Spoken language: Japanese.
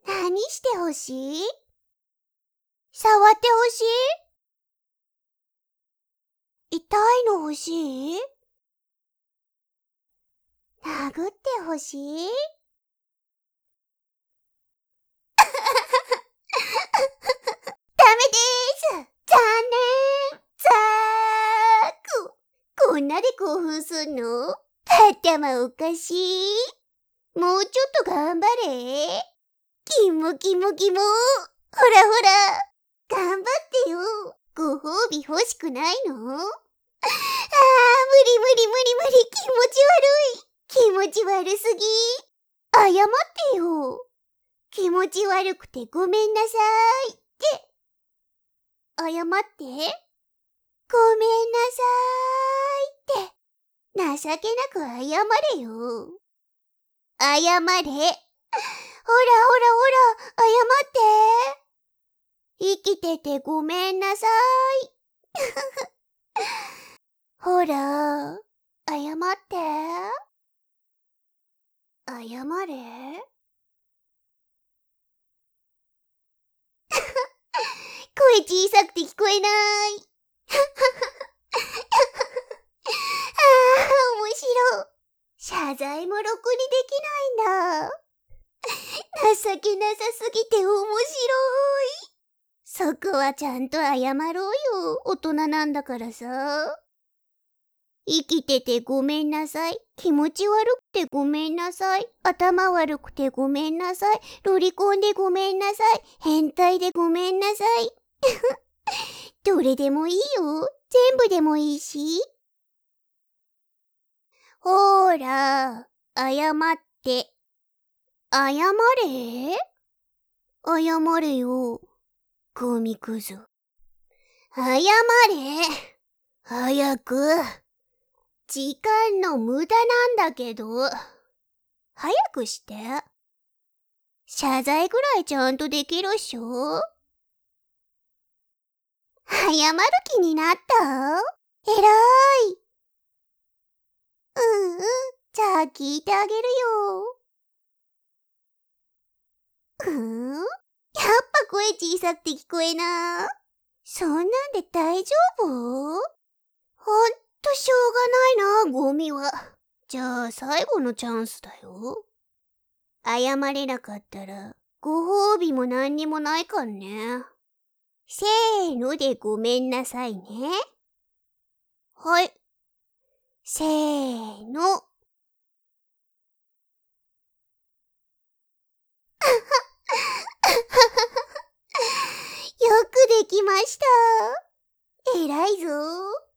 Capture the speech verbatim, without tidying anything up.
何してほしい？触ってほしい？痛いの欲しい？殴ってほしい？ダメでーす。残念。ざーく。こんなで興奮すんの？頭おかしい？もうちょっと頑張れ。キモキモキモ。ほらほら。頑張ってよ。ご褒美欲しくないの？あー、無理無理無理無理。気持ち悪い。気持ち悪すぎ。謝ってよ。気持ち悪くてごめんなさいって。謝って。ごめんなさーいって。情けなく謝れよ。謝れ。ほらほらほら、謝って。生きててごめんなさい。ほら、謝って。謝れ。声小さくて聞こえない。ああ、面白い。謝罪もろくにできないんだ。情けなさすぎて面白い。そこはちゃんと謝ろうよ。大人なんだからさ。生きててごめんなさい。気持ち悪くてごめんなさい。頭悪くてごめんなさい。ロリコンでごめんなさい。変態でごめんなさい。どれでもいいよ。全部でもいいし。ほーら、謝って。謝れ？謝れよ。ゴミくず。謝れ。早く。時間の無駄なんだけど。早くして。謝罪ぐらいちゃんとできるっしょ？謝る気になった？えらい。うんうん。じゃあ聞いてあげるよ。ふーん？やっぱ声小さくて聞こえな。そんなんで大丈夫？ほんとしょうがないな、ゴミは。じゃあ最後のチャンスだよ。謝れなかったらご褒美も何にもないかんね。せーのでごめんなさいね。はい。せーの。よくできました。偉いぞ。